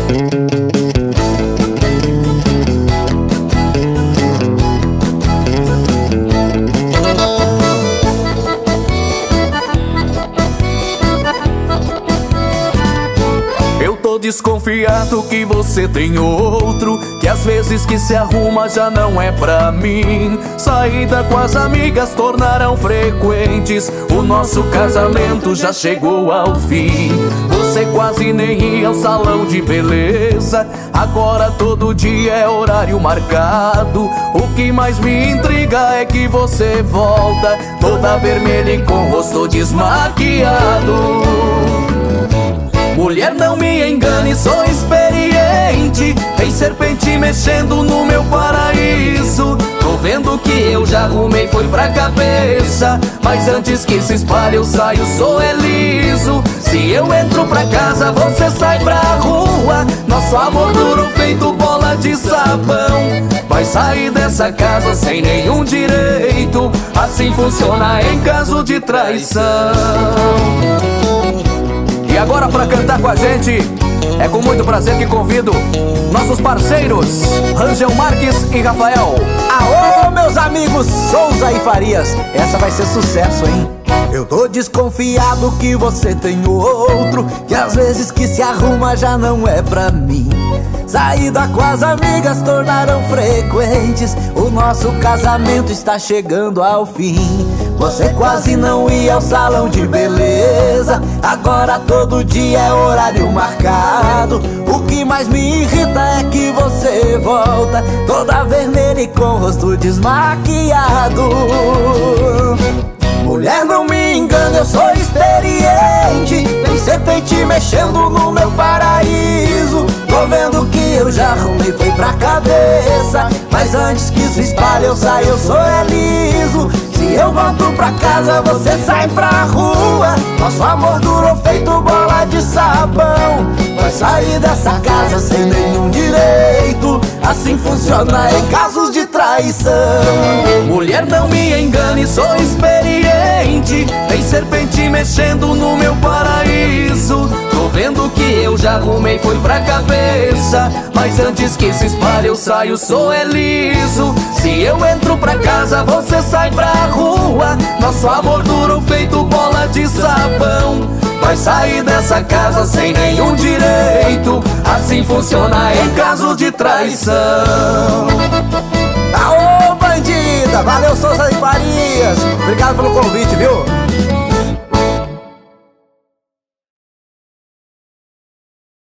Desconfiado que você tem outro, que às vezes que se arruma já não é pra mim. Saída com as amigas tornaram frequentes, o nosso casamento já chegou ao fim. Você quase nem ia ao salão de beleza, agora todo dia é horário marcado. O que mais me intriga é que você volta toda vermelha e com o rosto desmaquiado. Mulher, não me engane, sou experiente, tem serpente mexendo no meu paraíso. Tô vendo que eu já arrumei, foi pra cabeça, mas antes que se espalhe eu saio, sou liso. Se eu entro pra casa, você sai pra rua. Nosso amor duro feito bola de sabão. Vai sair dessa casa sem nenhum direito, assim funciona em caso de traição. E agora pra cantar com a gente, é com muito prazer que convido nossos parceiros Rangel Marques e Rafael. Aô, meus amigos Souza e Farias, essa vai ser sucesso, hein? Eu tô desconfiado que você tem outro, que às vezes que se arruma já não é pra mim. Saída com as amigas tornaram frequentes, o nosso casamento está chegando ao fim. Você quase não ia ao salão de beleza, agora todo dia é horário marcado. O que mais me irrita é que você volta toda vermelha e com o rosto desmaquiado. Mulher, não me engane, eu sou experiente, tem serpente mexendo no meu paraíso. Tô vendo que eu já arrumei, foi pra cabeça, mas antes que se espalhe eu saio, eu sou liso. Se eu volto pra casa, você sai pra rua. Nosso amor durou feito bola de sabão. Vai sair dessa casa sem nenhum direito, assim funciona em casos de traição. Mulher, não me engane, sou experiente, tem serpente mexendo no meu paraíso. Tô vendo que eu já arrumei, foi pra cabeça, mas antes que se espalhe eu saio, sou liso. Se eu entro pra casa, você sai pra rua. Nosso amor duro feito bola de sabão. Vai sair dessa casa sem nenhum direito, assim funciona em caso de traição. Aô, bandida! Valeu, Souza e Farias! Obrigado pelo convite, viu?